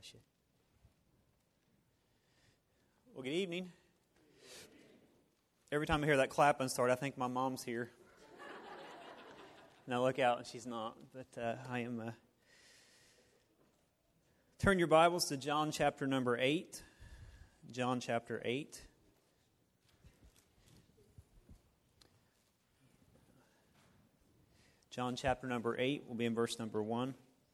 bless you. Well, good evening. Every time I hear that clapping start, I think my mom's here. And I look out and she's not. But I am... Turn your Bibles to John chapter number 8. John chapter 8. John chapter number 8 will be in verse number 1.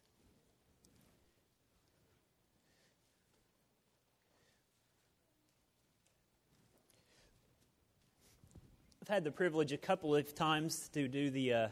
I've had the privilege a couple of times to do the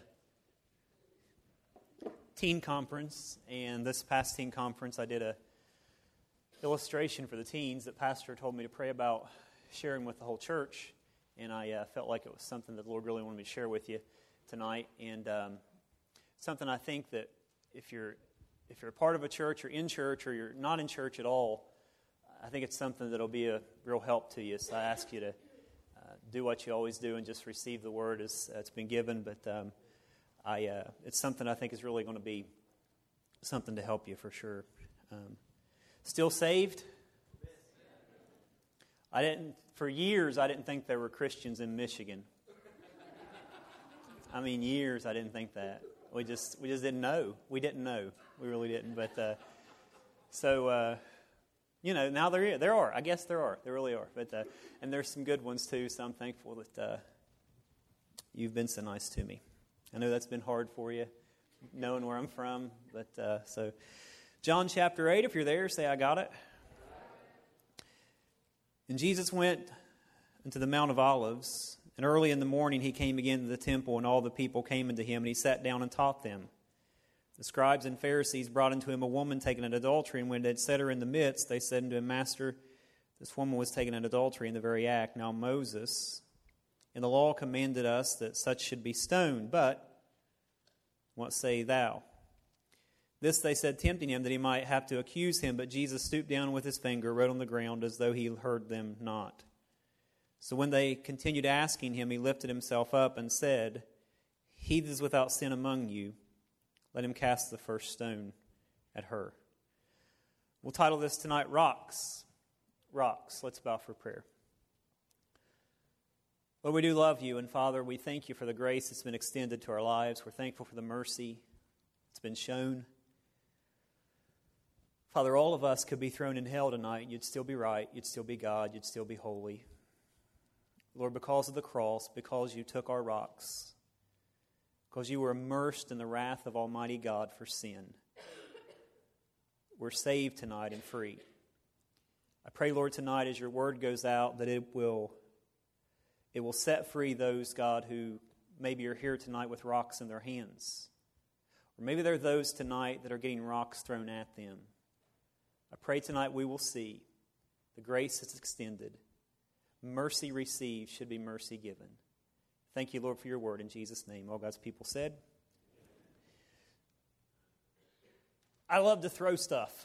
teen conference, and this past teen conference I did a illustration for the teens that Pastor told me to pray about sharing with the whole church, and I felt like it was something that the Lord really wanted me to share with you tonight, and something I think that if you're a part of a church or in church or you're not in church at all, I think it's something that'll be a real help to you. So I ask you to do what you always do and just receive the word as it's been given. But it's something I think is really going to be something to help you for sure. Still saved? For years I didn't think there were Christians in Michigan. I mean, years I didn't think that. We just didn't know. We didn't know. We really didn't. But now there are. I guess there are. There really are. But and there's some good ones too. So I'm thankful that you've been so nice to me. I know that's been hard for you, knowing where I'm from. But so, John chapter 8. If you're there, say I got it. And Jesus went into the Mount of Olives, and early in the morning he came again to the temple, and all the people came into him, and he sat down and taught them. The scribes and Pharisees brought unto him a woman taken in adultery, and when they had set her in the midst, they said unto him, Master, this woman was taken in adultery in the very act. Now Moses in the law commanded us that such should be stoned, but what say thou? This they said, tempting him, that he might have to accuse him. But Jesus stooped down with his finger, wrote on the ground, as though he heard them not. So when they continued asking him, he lifted himself up and said, He that is without sin among you, let him cast the first stone at her. We'll title this tonight, Rocks. Rocks. Let's bow for prayer. Lord, we do love you, and Father, we thank you for the grace that's been extended to our lives. We're thankful for the mercy that's been shown. Father, all of us could be thrown in hell tonight, and you'd still be right, you'd still be God, you'd still be holy. Lord, because of the cross, because you took our rocks, because you were immersed in the wrath of Almighty God for sin, we're saved tonight and free. I pray, Lord, tonight as your word goes out, that it will set free those, God, who maybe are here tonight with rocks in their hands. Or maybe there are those tonight that are getting rocks thrown at them. I pray tonight we will see the grace that's extended. Mercy received should be mercy given. Thank you, Lord, for your word in Jesus' name. All God's people said. I love to throw stuff.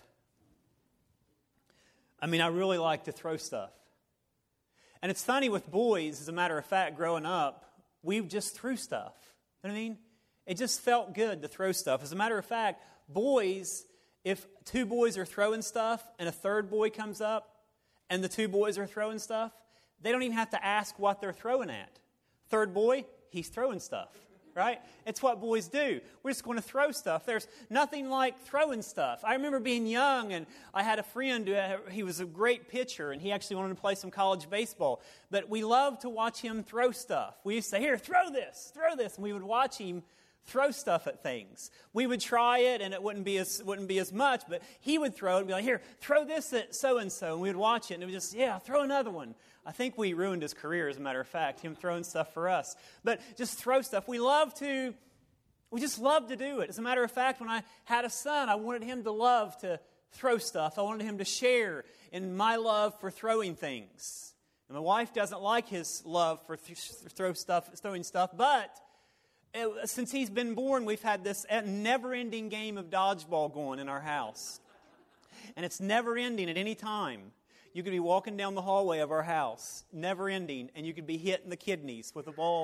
I really like to throw stuff. And it's funny with boys, as a matter of fact, growing up, we just threw stuff. You know what I mean? It just felt good to throw stuff. As a matter of fact, boys, if two boys are throwing stuff and a third boy comes up and the two boys are throwing stuff, they don't even have to ask what they're throwing at. Third boy, he's throwing stuff, right? It's what boys do. We're just going to throw stuff. There's nothing like throwing stuff. I remember being young, and I had a friend, he was a great pitcher, and he actually wanted to play some college baseball. But we loved to watch him throw stuff. We used to say, here, throw this, and we would watch him throw stuff at things. We would try it, and it wouldn't be as much, but he would throw it and be like, here, throw this at so-and-so, and we would watch it, and it was just, throw another one. I think we ruined his career, as a matter of fact, him throwing stuff for us. But just throw stuff. We just love to do it. As a matter of fact, when I had a son, I wanted him to love to throw stuff. I wanted him to share in my love for throwing things. And my wife doesn't like his love for throwing stuff, but since he's been born, we've had this never-ending game of dodgeball going in our house. And it's never-ending at any time. You could be walking down the hallway of our house, never-ending, and you could be hit in the kidneys with a ball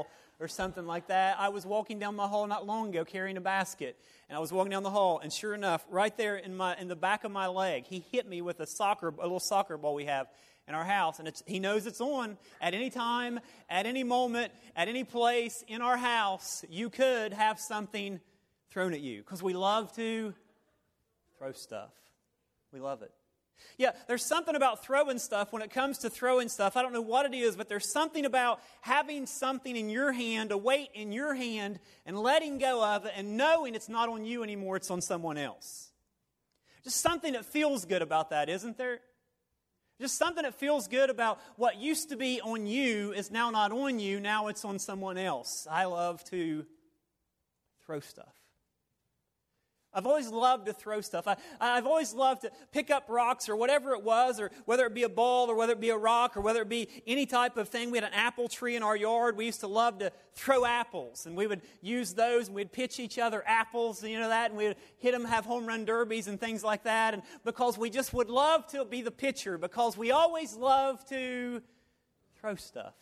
or something like that. I was walking down my hall not long ago carrying a basket, and I was walking down the hall, and sure enough, right there in the back of my leg, he hit me with a little soccer ball we have in our house, and he knows it's on at any time, at any moment, at any place in our house. You could have something thrown at you because we love to throw stuff. We love it. Yeah, there's something about throwing stuff when it comes to throwing stuff. I don't know what it is, but there's something about having something in your hand, a weight in your hand, and letting go of it and knowing it's not on you anymore, it's on someone else. Just something that feels good about that, isn't there? Just something that feels good about what used to be on you is now not on you, now it's on someone else. I love to throw stuff. I've always loved to throw stuff. I've always loved to pick up rocks or whatever it was, or whether it be a ball or whether it be a rock or whether it be any type of thing. We had an apple tree in our yard. We used to love to throw apples, and we would use those, and we'd pitch each other apples, and we would hit them, have home run derbies and things like that, and because we just would love to be the pitcher, because we always love to throw stuff.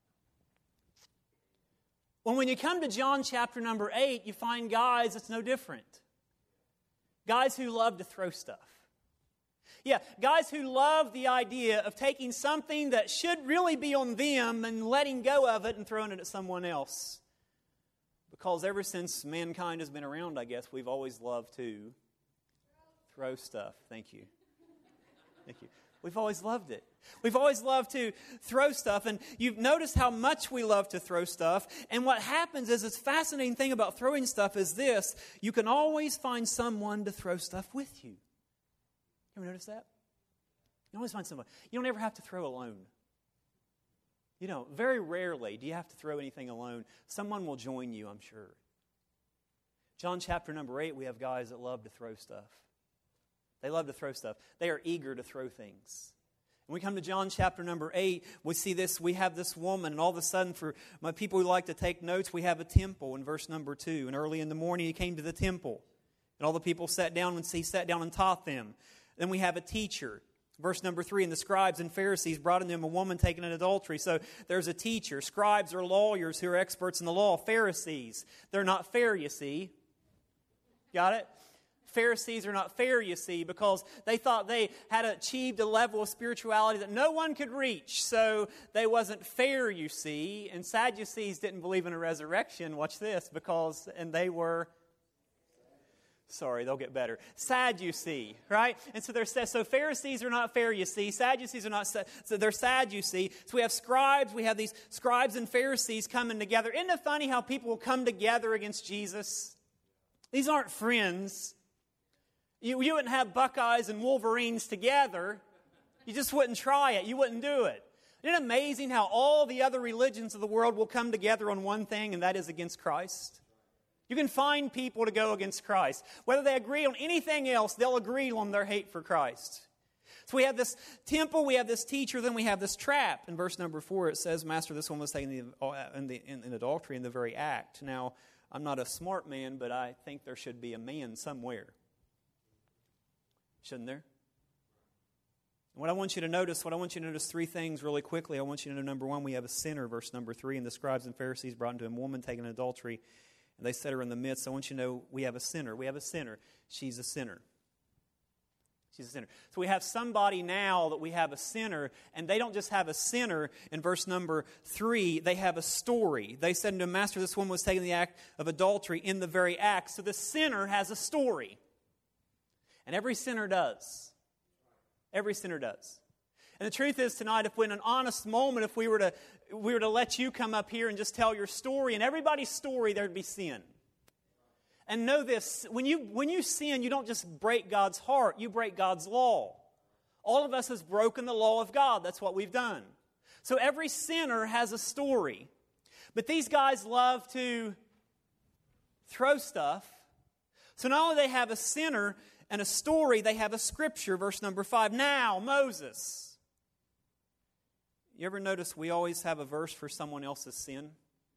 Well, when you come to John chapter number 8, you find guys, it's no different. Guys who love to throw stuff. Yeah, guys who love the idea of taking something that should really be on them and letting go of it and throwing it at someone else. Because ever since mankind has been around, I guess, we've always loved to throw stuff. Thank you. Thank you. We've always loved it. We've always loved to throw stuff, and you've noticed how much we love to throw stuff. And what happens is, this fascinating thing about throwing stuff is this: you can always find someone to throw stuff with you. You ever notice that? You always find someone. You don't ever have to throw alone. You know, very rarely do you have to throw anything alone. Someone will join you, I'm sure. John chapter number 8, we have guys that love to throw stuff. They love to throw stuff. They are eager to throw things. When we come to John chapter number 8, we see this, we have this woman, and all of a sudden, for my people who like to take notes, we have a temple in verse number 2. And early in the morning, he came to the temple, and all the people sat down, and he sat down and taught them. Then we have a teacher. Verse number 3, and the scribes and Pharisees brought in them a woman taken in adultery. So there's a teacher. Scribes are lawyers who are experts in the law. Pharisees, they're not fair, you see. Got it? Pharisees are not fair, you see, because they thought they had achieved a level of spirituality that no one could reach. So they wasn't fair, you see. And Sadducees didn't believe in a resurrection. Watch this, and they were... Sorry, they'll get better. Sad, you see, right? And so Pharisees are not fair, you see. Sadducees are not, so they're sad, you see. So we have scribes, we have these scribes and Pharisees coming together. Isn't it funny how people will come together against Jesus? These aren't friends. You wouldn't have Buckeyes and Wolverines together. You just wouldn't try it. You wouldn't do it. Isn't it amazing how all the other religions of the world will come together on one thing, and that is against Christ? You can find people to go against Christ. Whether they agree on anything else, they'll agree on their hate for Christ. So we have this temple, we have this teacher, then we have this trap. In verse number 4, it says, Master, this one was taken in adultery in the very act. Now, I'm not a smart man, but I think there should be a man somewhere. Shouldn't there? What I want you to notice three things really quickly. I want you to know, number 1, we have a sinner, verse number 3, and the scribes and Pharisees brought into him a woman taken in adultery, and they set her in the midst. I want you to know we have a sinner. We have a sinner. She's a sinner. She's a sinner. So we have somebody now that we have a sinner, and they don't just have a sinner. In verse number 3, they have a story. They said to him, Master, this woman was taken in the act of adultery in the very act. So the sinner has a story. And every sinner does. Every sinner does. And the truth is tonight, if in an honest moment, if we were to let you come up here and just tell your story, and everybody's story, there'd be sin. And know this, when you sin, you don't just break God's heart, you break God's law. All of us has broken the law of God. That's what we've done. So every sinner has a story. But these guys love to throw stuff. So not only do they have a sinner and a story, they have a scripture, verse number 5. Now, Moses. You ever notice we always have a verse for someone else's sin?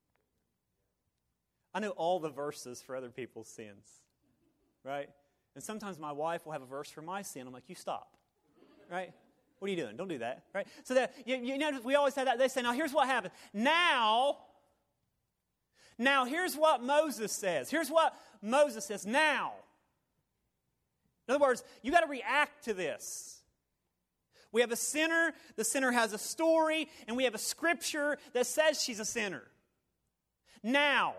I know all the verses for other people's sins, right? And sometimes my wife will have a verse for my sin. I'm like, you stop, right? What are you doing? Don't do that, right? So that you know, we always have that. They say, now here's what happened. Now, Now, here's what Moses says. Here's what Moses says. Now. In other words, you got to react to this. We have a sinner. The sinner has a story. And we have a scripture that says she's a sinner. Now.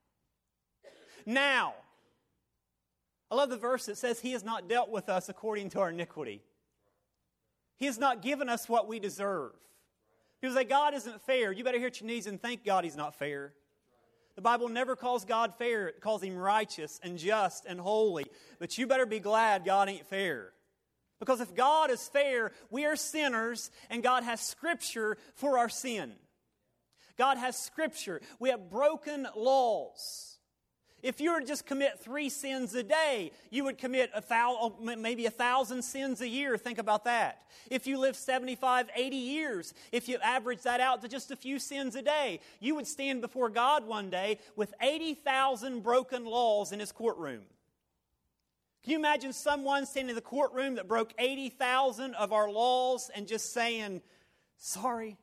Now. I love the verse that says He has not dealt with us according to our iniquity. He has not given us what we deserve. People say, God isn't fair. You better hit your knees and thank God He's not fair. The Bible never calls God fair. It calls Him righteous and just and holy. But you better be glad God ain't fair. Because if God is fair, we are sinners, and God has Scripture for our sin. God has Scripture. We have broken laws. If you were to just commit 3 sins a day, you would commit maybe 1,000 sins a year. Think about that. If you live 75, 80 years, if you average that out to just a few sins a day, you would stand before God one day with 80,000 broken laws in His courtroom. Can you imagine someone standing in the courtroom that broke 80,000 of our laws and just saying, sorry?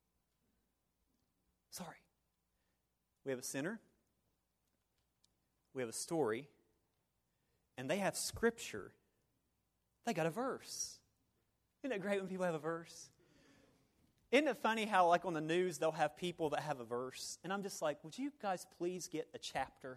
Sorry. We have a sinner. We have a story, and they have Scripture. They got a verse. Isn't it great when people have a verse? Isn't it funny how, like, on the news, they'll have people that have a verse? And I'm just like, would you guys please get a chapter?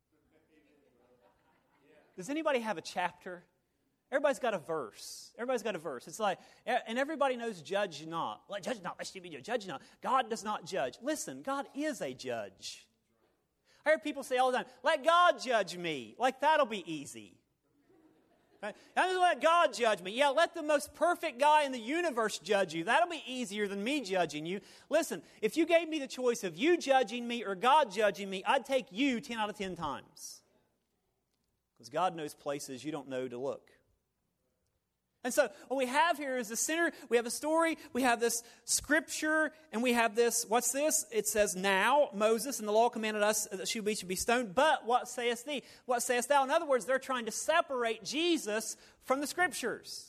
Does anybody have a chapter? Everybody's got a verse. Everybody's got a verse. It's like, and everybody knows judge not. Like, judge not, lest you be judged. Judge not. God does not judge. Listen, God is a judge. I hear people say all the time, let God judge me. Like, that'll be easy. Right? I'm just let God judge me. Yeah, let the most perfect guy in the universe judge you. That'll be easier than me judging you. Listen, if you gave me the choice of you judging me or God judging me, I'd take you 10 out of 10 times. Because God knows places you don't know to look. And so what we have here is a sinner, we have a story, we have this scripture, and we have this, what's this? It says, now, Moses and the law commanded us that we should be stoned, but what sayest thee? What sayest thou? In other words, they're trying to separate Jesus from the scriptures.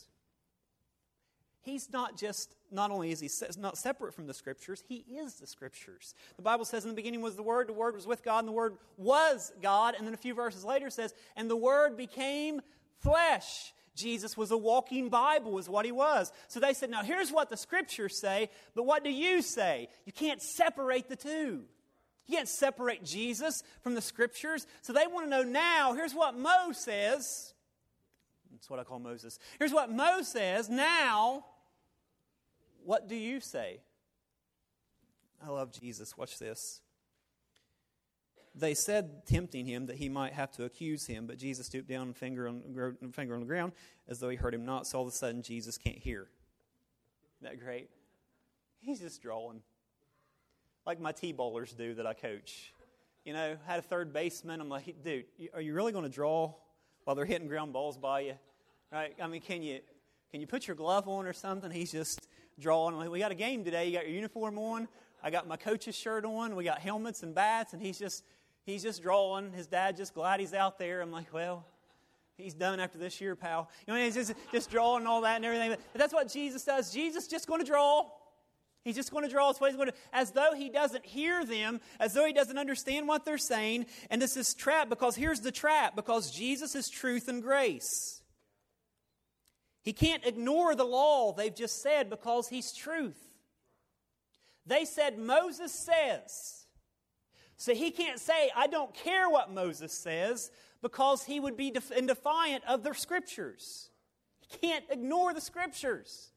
He's not only is He not separate from the scriptures, He is the scriptures. The Bible says in the beginning was the Word was with God, and the Word was God, and then a few verses later it says, and the Word became flesh. Jesus was a walking Bible is what He was. So they said, now here's what the scriptures say, but what do you say? You can't separate the two. You can't separate Jesus from the scriptures. So they want to know now, here's what Mo says. That's what I call Moses. Here's what Mo says. Now, what do you say? I love Jesus. Watch this. They said, tempting Him, that He might have to accuse Him, but Jesus stooped down and finger on the ground as though He heard Him not. So all of a sudden, Jesus can't hear. Isn't that great? He's just drawing. Like my T-ballers do that I coach. You know, had a third baseman. I'm like, dude, are you really going to draw while they're hitting ground balls by you? Right? I mean, can you put your glove on or something? He's just drawing. I'm like, we got a game today. You got your uniform on. I got my coach's shirt on. We got helmets and bats, and he's just drawing. His dad just glad he's out there. I'm like, well, he's done after this year, pal. You know, he's just drawing and all that and everything. But that's what Jesus does. Jesus just going to draw. He's just going to draw. That's what he's going to, as though He doesn't hear them, as though He doesn't understand what they're saying. And this is trap, because here's the trap, because Jesus is truth and grace. He can't ignore the law they've just said because He's truth. They said, Moses says. So He can't say, I don't care what Moses says, because he would be defiant of the scriptures. He can't ignore the scriptures.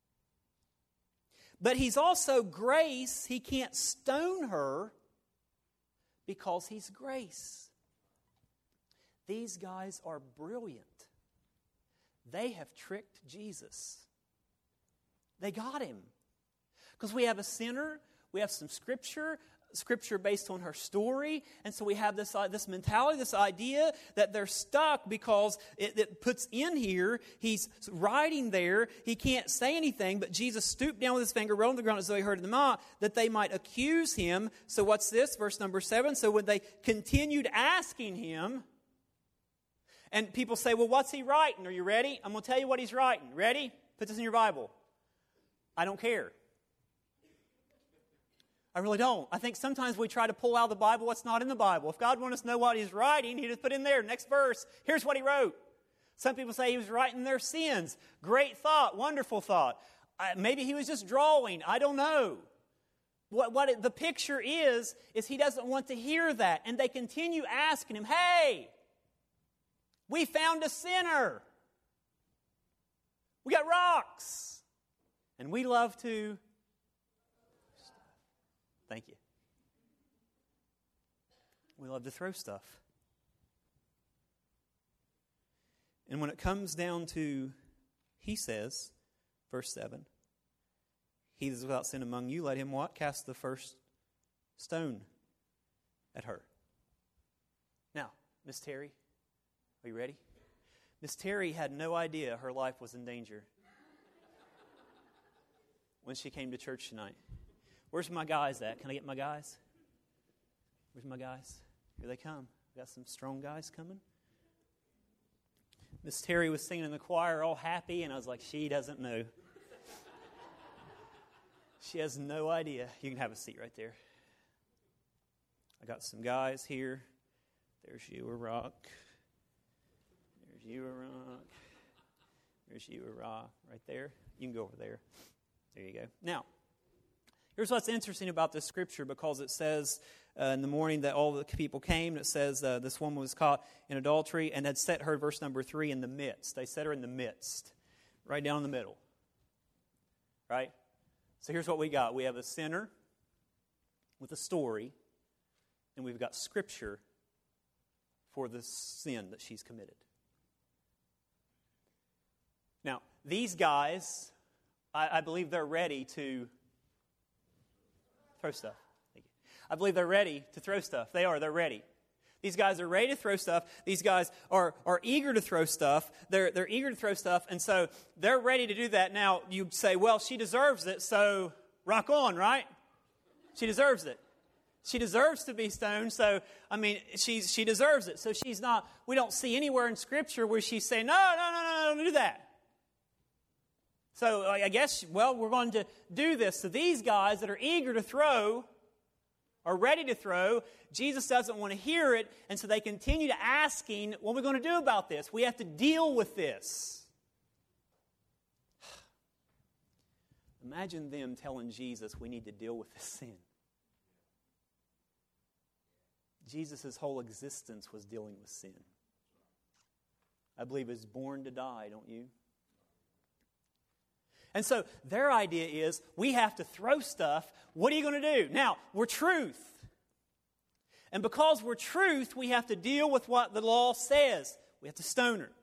But He's also grace. He can't stone her because He's grace. These guys are brilliant. They have tricked Jesus. They got Him. Because we have a sinner, we have some scripture based on her story, and so we have this mentality, this idea that they're stuck because it puts in here, He's writing there, He can't say anything, but Jesus stooped down with His finger, rolled on the ground as though He heard them not, that they might accuse Him. So what's this? Verse number 7. So when they continued asking Him, and people say, well, what's He writing? Are you ready? I'm going to tell you what He's writing. Ready? Put this in your Bible. I don't care. I really don't. I think sometimes we try to pull out of the Bible what's not in the Bible. If God wanted us to know what He's writing, He'd just put in there, next verse, here's what He wrote. Some people say He was writing their sins. Great thought, wonderful thought. Maybe He was just drawing. I don't know. The picture is He doesn't want to hear that. And they continue asking Him, hey, we found a sinner. We got rocks. And we love to... Thank you. We love to throw stuff. And when it comes down to, He says, verse 7, he that is without sin among you, let him what? Cast the first stone at her. Now, Miss Terry, are you ready? Miss Terry had no idea her life was in danger when she came to church tonight. Where's my guys at? Can I get my guys? Where's my guys? Here they come. We got some strong guys coming. Miss Terry was singing in the choir all happy, and I was like, she doesn't know. She has no idea. You can have a seat right there. I got some guys here. There's you, a rock. There's you, a rock. There's you, a rock. Right there. You can go over there. There you go. Now, here's what's interesting about this scripture, because it says in the morning that all the people came. It says this woman was caught in adultery and had set her, verse number 3, in the midst. They set her in the midst, right down in the middle. Right? So here's what we got. We have a sinner with a story, and we've got scripture for the sin that she's committed. Now, these guys, I believe they're ready to throw stuff. Thank you. I believe they're ready to throw stuff. They are. They're ready. These guys are ready to throw stuff. These guys are eager to throw stuff. They're eager to throw stuff, and so they're ready to do that. Now, you say, well, she deserves it, so rock on, right? She deserves it. She deserves to be stoned, so, I mean, she deserves it. So she's not, we don't see anywhere in Scripture where she's saying, no, don't do that. So I guess, well, we're going to do this. So these guys that are eager to throw are ready to throw. Jesus doesn't want to hear it, and so they continue to asking, what are we going to do about this? We have to deal with this. Imagine them telling Jesus, we need to deal with this sin. Jesus' whole existence was dealing with sin. I believe he was born to die, don't you? And so their idea is, we have to throw stuff. What are you going to do? Now, we're truth. And because we're truth, we have to deal with what the law says. We have to stone her.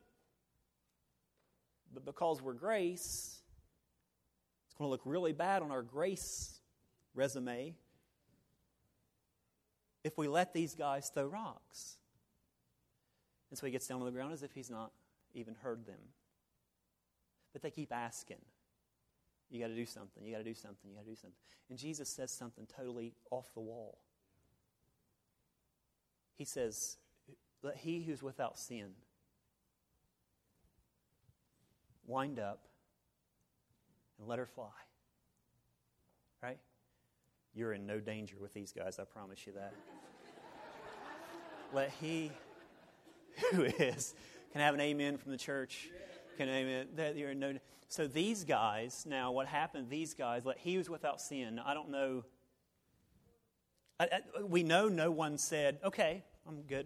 But because we're grace, it's going to look really bad on our grace resume if we let these guys throw rocks. And so he gets down on the ground as if he's not even heard them. But they keep asking. You got to do something. You got to do something. You got to do something. And Jesus says something totally off the wall. He says, let he who's without sin wind up and let her fly. Right? You're in no danger with these guys, I promise you that. Let he who is, can I have an amen from the church? Can I amen? That you're in no. So these guys, now what happened, these guys, let he who's without sin, I don't know. We know no one said, okay, I'm good.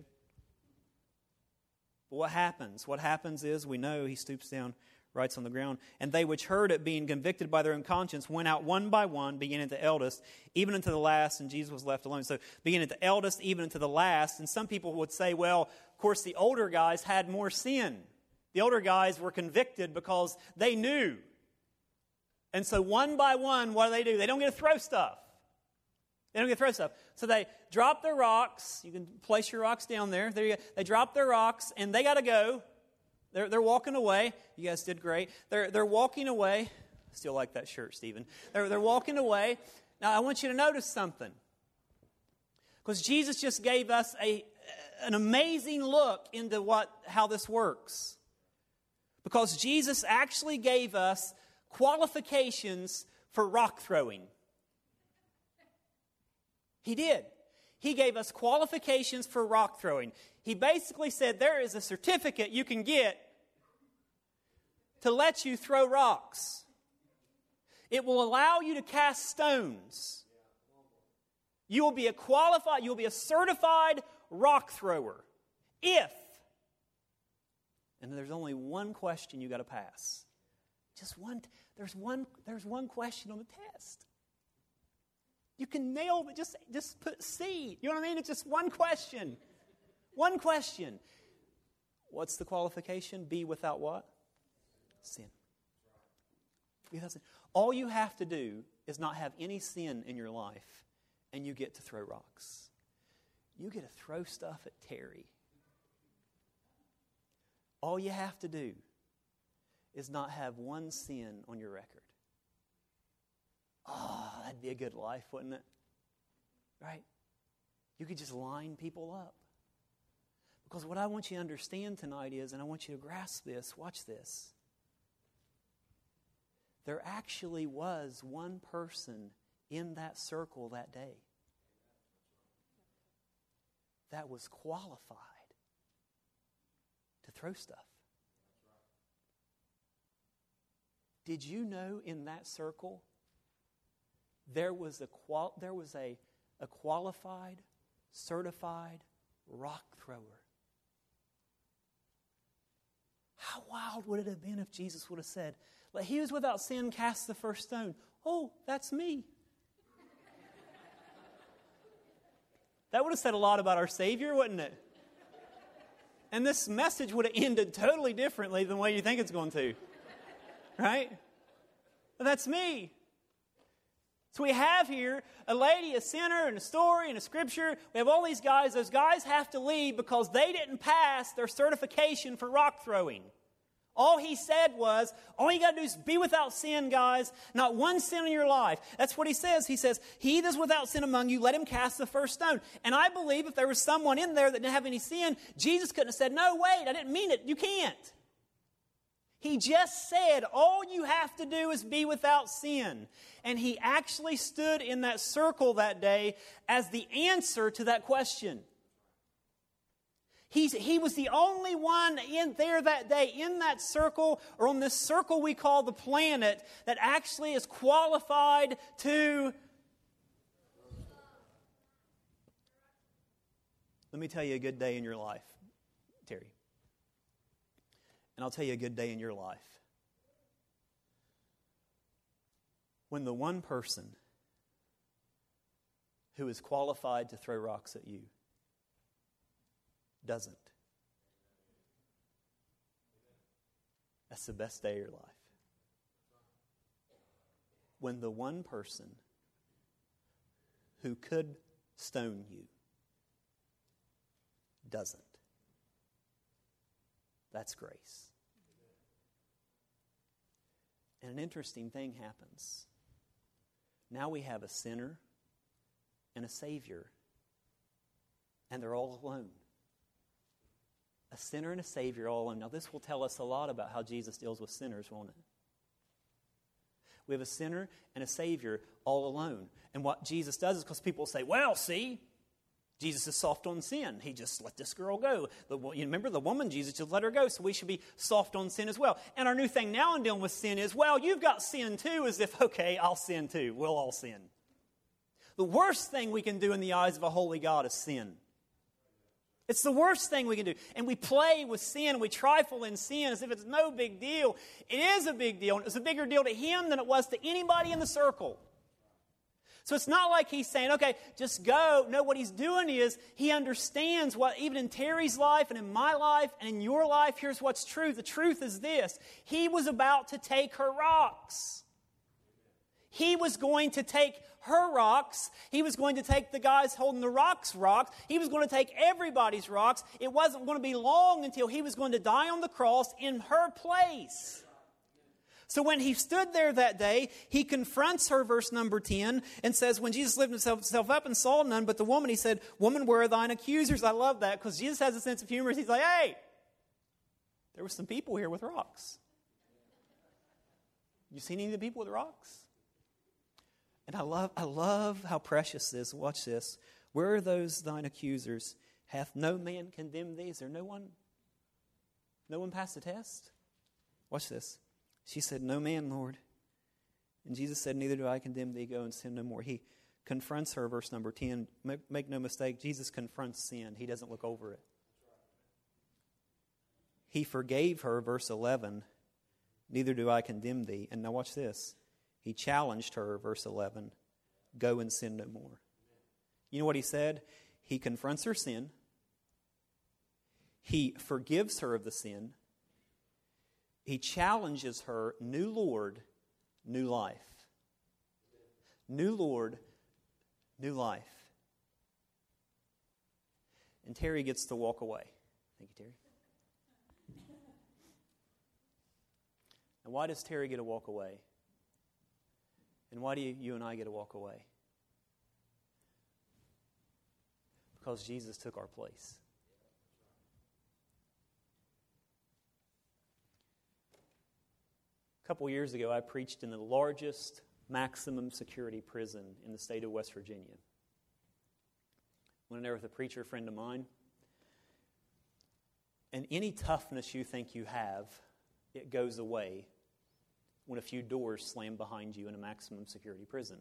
But what happens? What happens is, we know he stoops down, writes on the ground. And they which heard it, being convicted by their own conscience, went out one by one, beginning at the eldest, even unto the last, and Jesus was left alone. So beginning at the eldest, even unto the last. And some people would say, well, of course, the older guys had more sin. The older guys were convicted because they knew. And so one by one, what do? They don't get to throw stuff. They don't get to throw stuff. So they drop their rocks. You can place your rocks down there. There you go. They drop their rocks, and they got to go. They're walking away. You guys did great. They're walking away. Still like that shirt, Stephen. They're walking away. Now, I want you to notice something. Because Jesus just gave us an amazing look into how this works. Because Jesus actually gave us qualifications for rock throwing. He did. He gave us qualifications for rock throwing. He basically said there is a certificate you can get to let you throw rocks. It will allow you to cast stones. You will be a certified rock thrower. And there's only one question you got to pass. Just one. There's one question on the test. You can nail it. Just put C. You know what I mean? It's just one question. One question. What's the qualification? Be without what? Sin. Be without sin. All you have to do is not have any sin in your life, and you get to throw rocks. You get to throw stuff at Terry. All you have to do is not have one sin on your record. Oh, that'd be a good life, wouldn't it? Right? You could just line people up. Because what I want you to understand tonight is, and I want you to grasp this, watch this. There actually was one person in that circle that day that was qualified to throw stuff. Did you know in that circle there was a qualified, certified rock thrower? How wild would it have been if Jesus would have said, "Let he who is without sin cast the first stone"? Oh, that's me. That would have said a lot about our Savior, wouldn't it? And this message would have ended totally differently than the way you think it's going to. Right? But that's me. So we have here a lady, a sinner, and a story, and a scripture. We have all these guys. Those guys have to leave because they didn't pass their certification for rock throwing. All he said was, all you got to do is be without sin, guys. Not one sin in your life. That's what he says. He says, he that's without sin among you, let him cast the first stone. And I believe if there was someone in there that didn't have any sin, Jesus couldn't have said, no, wait, I didn't mean it. You can't. He just said, all you have to do is be without sin. And he actually stood in that circle that day as the answer to that question. He was the only one in there that day, in that circle, or on this circle we call the planet, that actually is qualified to... Let me tell you a good day in your life, Terry. And I'll tell you a good day in your life. When the one person who is qualified to throw rocks at you doesn't. That's the best day of your life. When the one person who could stone you doesn't. That's grace. And an interesting thing happens. Now we have a sinner and a Savior, and they're all alone. A sinner and a Savior all alone. Now this will tell us a lot about how Jesus deals with sinners, won't it? We have a sinner and a Savior all alone. And what Jesus does is, because people say, well, see, Jesus is soft on sin. He just let this girl go. You remember the woman, Jesus just let her go, so we should be soft on sin as well. And our new thing now in dealing with sin is, well, you've got sin too, as if, okay, I'll sin too. We'll all sin. The worst thing we can do in the eyes of a holy God is sin. It's the worst thing we can do. And we play with sin. We trifle in sin as if it's no big deal. It is a big deal. And it's a bigger deal to him than it was to anybody in the circle. So it's not like he's saying, okay, just go. No, what he's doing is he understands what, even in Terry's life and in my life and in your life, here's what's true. The truth is this. He was about to take her rocks. He was going to take her rocks. He was going to take the guys holding the rocks. He was going to take everybody's rocks. It wasn't going to be long until he was going to die on the cross in her place. So when he stood there that day, he confronts her, verse number 10, and says, when Jesus lifted himself up and saw none but the woman, he said, woman, where are thine accusers? I love that because Jesus has a sense of humor. He's like, hey, there were some people here with rocks. You seen any of the people with rocks? And I love how precious this is. Watch this. Where are those thine accusers? Hath no man condemned thee? Is there no one passed the test? Watch this. She said, no man, Lord. And Jesus said, neither do I condemn thee. Go and sin no more. He confronts her, verse number 10. Make no mistake, Jesus confronts sin. He doesn't look over it. He forgave her, verse 11. Neither do I condemn thee. And now watch this. He challenged her, verse 11. Go and sin no more. You know what he said? He confronts her sin. He forgives her of the sin. He challenges her, new Lord, new life. New Lord, new life. And Terry gets to walk away. Thank you, Terry. And why does Terry get to walk away? And why do you and I get to walk away? Because Jesus took our place. A couple years ago, I preached in the largest maximum security prison in the state of West Virginia. Went in there with a preacher friend of mine. And any toughness you think you have, it goes away when a few doors slam behind you in a maximum security prison.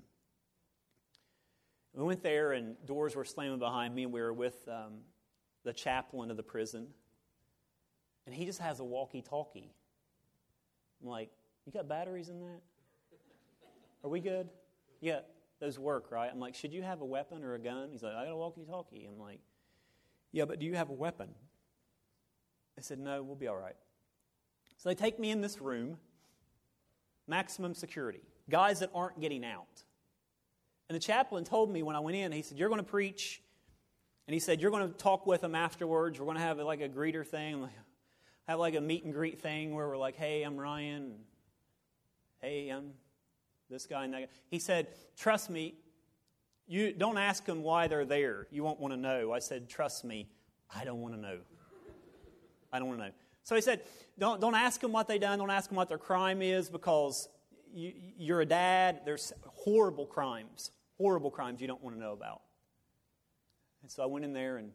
We went there and doors were slamming behind me, and we were with the chaplain of the prison. And he just has a walkie-talkie. I'm like, you got batteries in that? Are we good? Yeah, those work, right? I'm like, should you have a weapon or a gun? He's like, I got a walkie-talkie. I'm like, yeah, but do you have a weapon? I said, no, we'll be all right. So they take me in this room, maximum security, guys that aren't getting out. And the chaplain told me when I went in, he said, you're going to preach. And he said, you're going to talk with them afterwards. We're going to have like a greeter thing, have like a meet and greet thing where we're like, hey, I'm Ryan. Hey, I'm this guy and that guy. He said, trust me, you don't ask them why they're there. You won't want to know. I said, trust me, I don't want to know. I don't want to know. So he said, don't ask them what they've done. Don't ask them what their crime is, because you're a dad. There's horrible crimes you don't want to know about. And so I went in there, and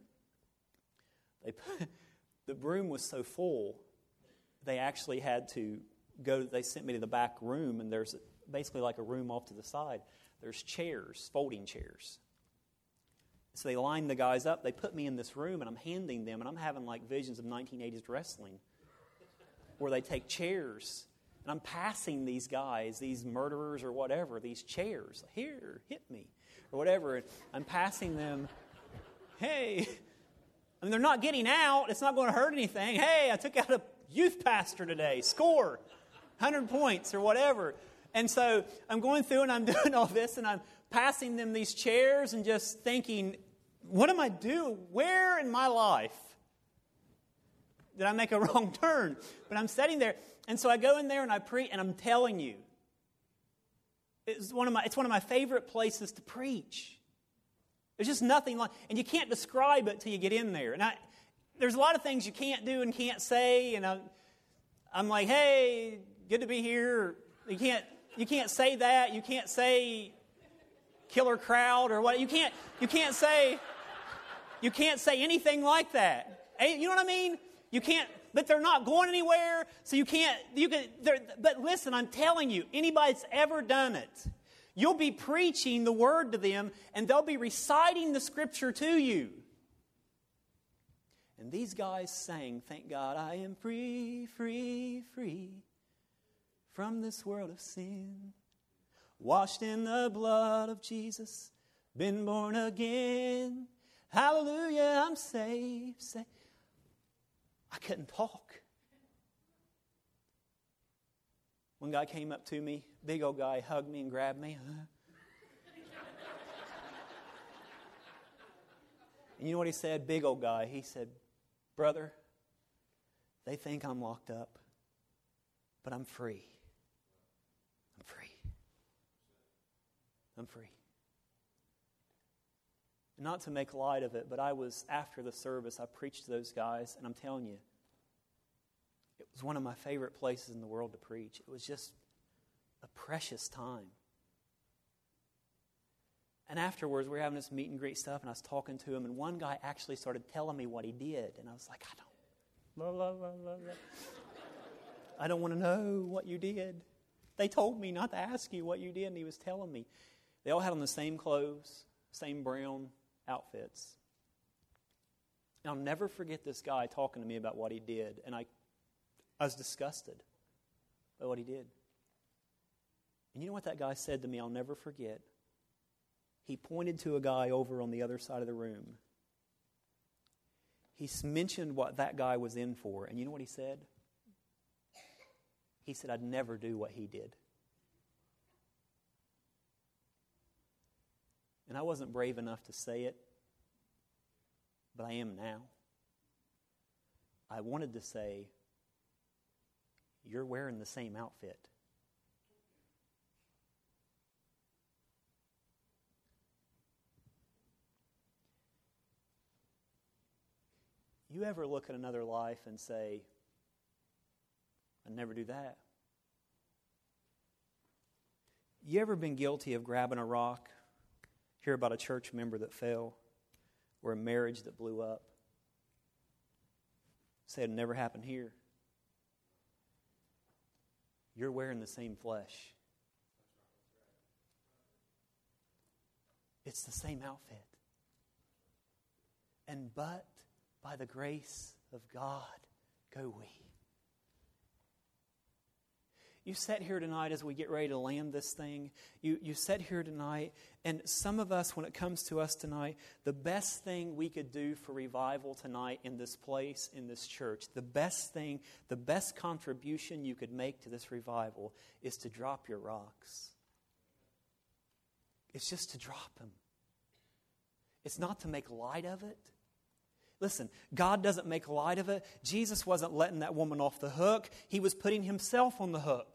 the room was so full, they actually had to go. They sent me to the back room, and there's basically like a room off to the side. There's chairs, folding chairs. So they lined the guys up. They put me in this room, and I'm handing them, and I'm having like visions of 1980s wrestling where they take chairs, and I'm passing these guys, these murderers or whatever, these chairs. Here, hit me, or whatever. And I'm passing them, hey. I mean, they're not getting out. It's not going to hurt anything. Hey, I took out a youth pastor today. Score, 100 points or whatever. And so I'm going through and I'm doing all this, and I'm passing them these chairs and just thinking, what am I doing? Where in my life did I make a wrong turn? But I'm sitting there. And so I go in there and I preach, and I'm telling you, it's one of my favorite places to preach. There's just nothing like, and you can't describe it till you get in there. And there's a lot of things you can't do and can't say. And I'm like, hey, good to be here. You can't say that. You can't say killer crowd or what. You can't say anything like that. You know what I mean? You can't. But they're not going anywhere, so you can't. But listen, I'm telling you, anybody that's ever done it, you'll be preaching the word to them, and they'll be reciting the scripture to you. And these guys sang, thank God I am free, free, free from this world of sin. Washed in the blood of Jesus, been born again. Hallelujah, I'm saved. I couldn't talk. One guy came up to me, big old guy, hugged me and grabbed me. And you know what he said? Big old guy. He said, brother, they think I'm locked up, but I'm free. I'm free. I'm free. Not to make light of it, but after the service, I preached to those guys, and I'm telling you, it was one of my favorite places in the world to preach. It was just a precious time. And afterwards, we were having this meet and greet stuff, and I was talking to him, and one guy actually started telling me what he did. And I was like, I don't want to know what you did. They told me not to ask you what you did, and he was telling me. They all had on the same clothes, same brown outfits. And I'll never forget this guy talking to me about what he did, and I was disgusted by what he did. And you know what that guy said to me? I'll never forget. He pointed to a guy over on the other side of the room. He mentioned what that guy was in for. And you know what he said? He said, I'd never do what he did. And I wasn't brave enough to say it, but I am now. I wanted to say, you're wearing the same outfit. You ever look at another life and say, I'd never do that? You ever been guilty of grabbing a rock, hear about a church member that fell, or a marriage that blew up? Say it never happened here. You're wearing the same flesh. It's the same outfit. And but by the grace of God go we. You sat here tonight as we get ready to land this thing. You sat here tonight, and some of us, when it comes to us tonight, the best thing we could do for revival tonight in this place, in this church, the best thing, the best contribution you could make to this revival is to drop your rocks. It's just to drop them. It's not to make light of it. Listen, God doesn't make light of it. Jesus wasn't letting that woman off the hook. He was putting himself on the hook.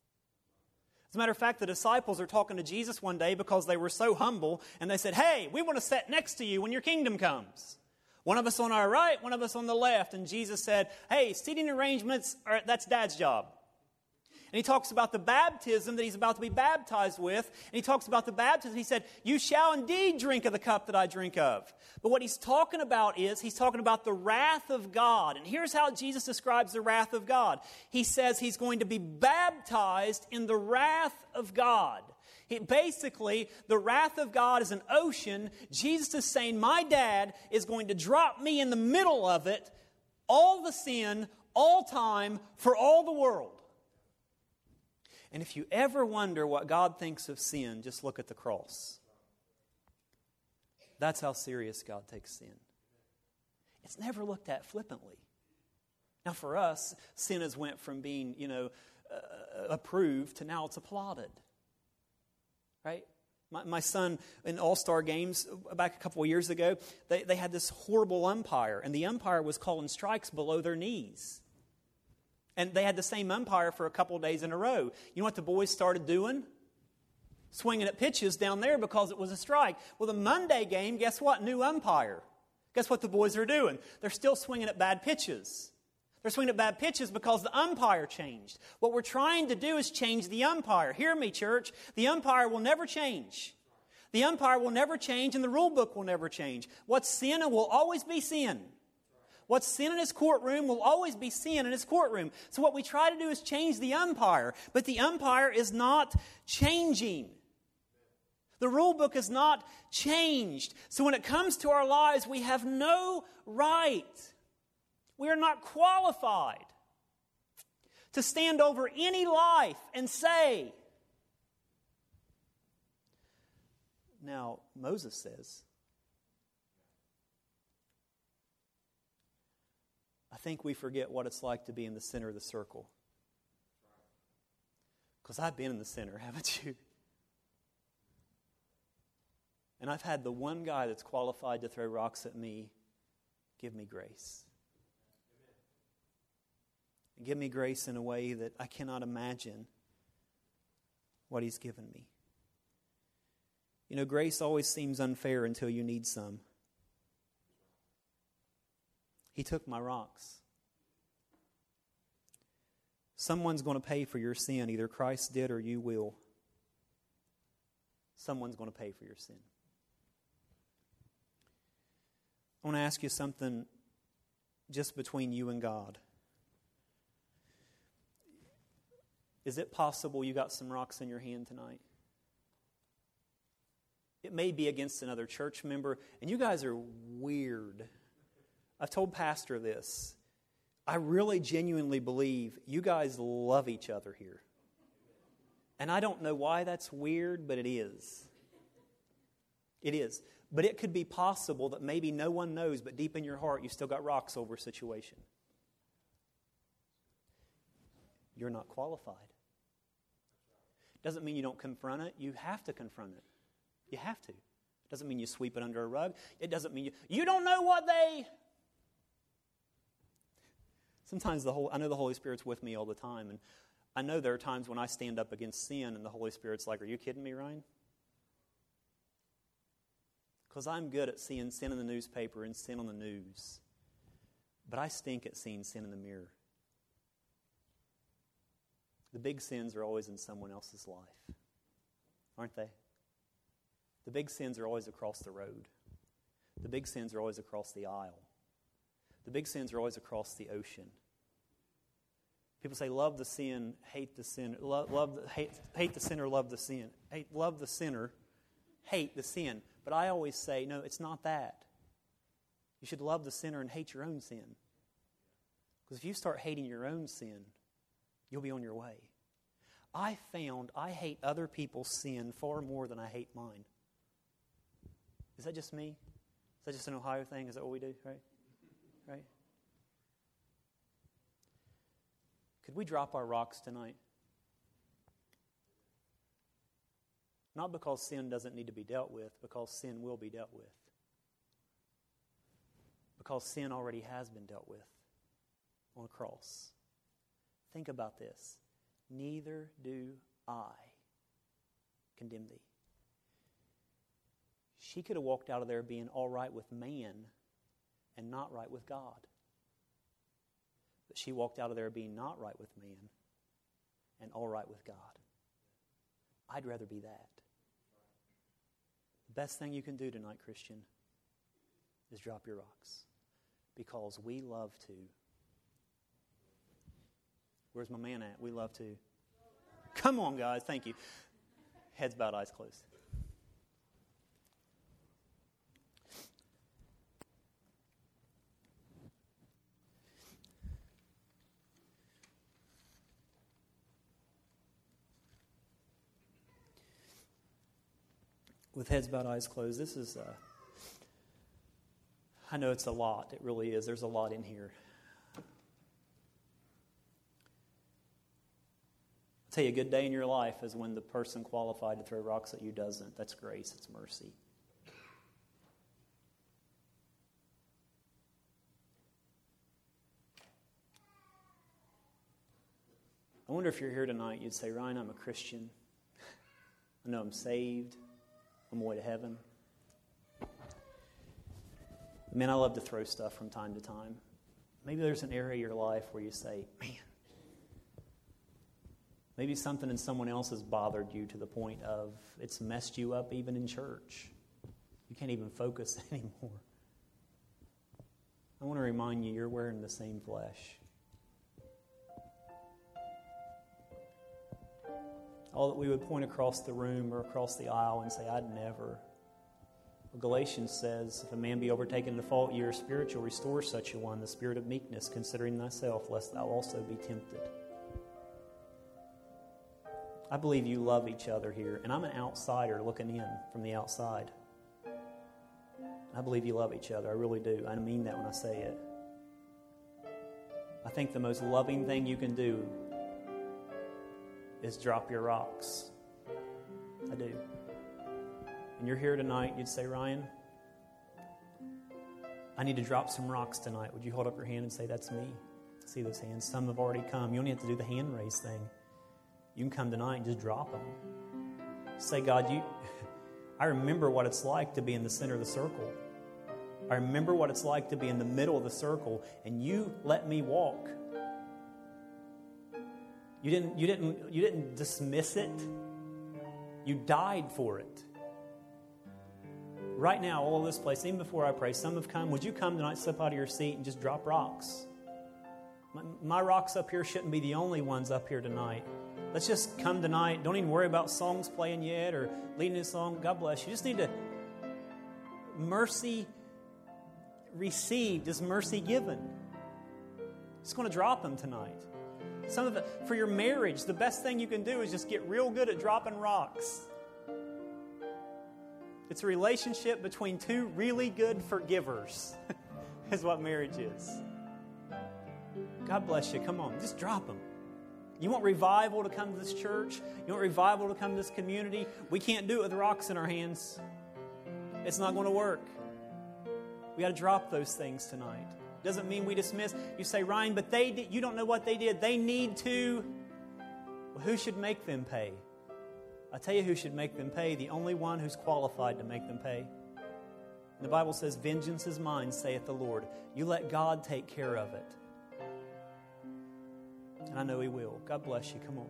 As a matter of fact, the disciples are talking to Jesus one day because they were so humble, and they said, hey, we want to sit next to you when your kingdom comes. One of us on our right, one of us on the left. And Jesus said, hey, seating arrangements, that's Dad's job. And he talks about the baptism that he's about to be baptized with. And he talks about the baptism. He said, you shall indeed drink of the cup that I drink of. But what he's talking about is, he's talking about the wrath of God. And here's how Jesus describes the wrath of God. He says he's going to be baptized in the wrath of God. Basically, the wrath of God is an ocean. Jesus is saying, my dad is going to drop me in the middle of it, all the sin, all time, for all the world. And if you ever wonder what God thinks of sin, just look at the cross. That's how serious God takes sin. It's never looked at flippantly. Now for us, sin has went from being, approved to now it's applauded. Right? My son in All-Star games back a couple of years ago, they had this horrible umpire, and the umpire was calling strikes below their knees. And they had the same umpire for a couple of days in a row. You know what the boys started doing? Swinging at pitches down there because it was a strike. Well, the Monday game, guess what? New umpire. Guess what the boys are doing? They're still swinging at bad pitches. They're swinging at bad pitches because the umpire changed. What we're trying to do is change the umpire. Hear me, church. The umpire will never change. The umpire will never change, and the rule book will never change. What's sin will always be sin. What's sin in his courtroom will always be sin in his courtroom. So what we try to do is change the umpire. But the umpire is not changing. The rule book is not changed. So when it comes to our lives, we have no right. We are not qualified to stand over any life and say. Now, Moses says, I think we forget what it's like to be in the center of the circle. Because I've been in the center, haven't you? And I've had the one guy that's qualified to throw rocks at me give me grace. And give me grace in a way that I cannot imagine what he's given me. You know, grace always seems unfair until you need some. He took my rocks. Someone's going to pay for your sin. Either Christ did or you will. Someone's going to pay for your sin. I want to ask you something just between you and God. Is it possible you got some rocks in your hand tonight? It may be against another church member, and you guys are weird. I've told Pastor this. I really genuinely believe you guys love each other here. And I don't know why that's weird, but it is. It is. But it could be possible that maybe no one knows, but deep in your heart you still got rocks over a situation. You're not qualified. Doesn't mean you don't confront it. You have to confront it. You have to. Doesn't mean you sweep it under a rug. It doesn't mean you don't know what they... Sometimes I know the Holy Spirit's with me all the time, and I know there are times when I stand up against sin and the Holy Spirit's like, are you kidding me, Ryan? Because I'm good at seeing sin in the newspaper and sin on the news. But I stink at seeing sin in the mirror. The big sins are always in someone else's life, aren't they? The big sins are always across the road. The big sins are always across the aisle. The big sins are always across the ocean. People say, love the sin, hate the sinner. Hate the sinner, love the sin. Love the sinner, hate the sin. But I always say, no, it's not that. You should love the sinner and hate your own sin. Because if you start hating your own sin, you'll be on your way. I found I hate other people's sin far more than I hate mine. Is that just me? Is that just an Ohio thing? Is that what we do? Right? Could we drop our rocks tonight? Not because sin doesn't need to be dealt with, because sin will be dealt with. Because sin already has been dealt with on a cross. Think about this. Neither do I condemn thee. She could have walked out of there being all right with man and not right with God. But she walked out of there being not right with man and all right with God. I'd rather be that. The best thing you can do tonight, Christian, is drop your rocks. Because we love to. Where's my man at? We love to. Come on, guys. Thank you. Heads bowed, eyes closed. With heads bowed, eyes closed, this is, I know it's a lot. It really is. There's a lot in here. I'll tell you, a good day in your life is when the person qualified to throw rocks at you doesn't. That's grace. It's mercy. I wonder if you're here tonight, you'd say, Ryan, I'm a Christian. I know I'm saved. I'm on my way to heaven. Man, I love to throw stuff from time to time. Maybe there's an area of your life where you say, man, maybe something in someone else has bothered you to the point of it's messed you up even in church. You can't even focus anymore. I want to remind you, you're wearing the same flesh. All that we would point across the room or across the aisle and say, I'd never. Well, Galatians says, if a man be overtaken in a fault, ye are spiritual, restore such a one, the spirit of meekness, considering thyself, lest thou also be tempted. I believe you love each other here, and I'm an outsider looking in from the outside. I believe you love each other. I really do. I mean that when I say it. I think the most loving thing you can do is drop your rocks. I do. And you're here tonight, you'd say, Ryan, I need to drop some rocks tonight. Would you hold up your hand and say, that's me? See those hands? Some have already come. You only have to do the hand raise thing. You can come tonight and just drop them. Say, God, I remember what it's like to be in the center of the circle. I remember what it's like to be in the middle of the circle, and you let me walk. You didn't dismiss it. You died for it. Right now, all over this place, even before I pray, some have come. Would you come tonight, slip out of your seat, and just drop rocks? My rocks up here shouldn't be the only ones up here tonight. Let's just come tonight. Don't even worry about songs playing yet or leading a song. God bless you. You just need to mercy received is mercy given. Just going to drop them tonight. Some of it, for your marriage, the best thing you can do is just get real good at dropping rocks. It's a relationship between two really good forgivers, is what marriage is. God bless you. Come on, just drop them. You want revival to come to this church? You want revival to come to this community? We can't do it with rocks in our hands. It's not going to work. We got to drop those things tonight. Doesn't mean we dismiss. You say, Ryan, but they did, you don't know what they did. They need to. Well, who should make them pay? I tell you who should make them pay. The only one who's qualified to make them pay. The Bible says, vengeance is mine, saith the Lord. You let God take care of it. And I know He will. God bless you. Come on.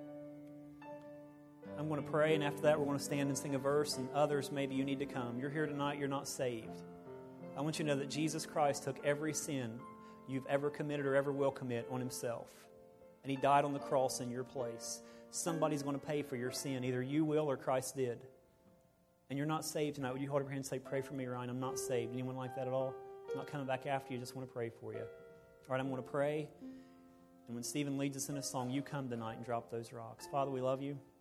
I'm going to pray, and after that we're going to stand and sing a verse, and others, maybe you need to come. You're here tonight, you're not saved. I want you to know that Jesus Christ took every sin you've ever committed or ever will commit on Himself. And He died on the cross in your place. Somebody's going to pay for your sin. Either you will or Christ did. And you're not saved tonight. Would you hold up your hand and say, pray for me, Ryan? I'm not saved. Anyone like that at all? I'm not coming back after you. Just want to pray for you. All right, I'm going to pray. And when Stephen leads us in a song, you come tonight and drop those rocks. Father, we love you.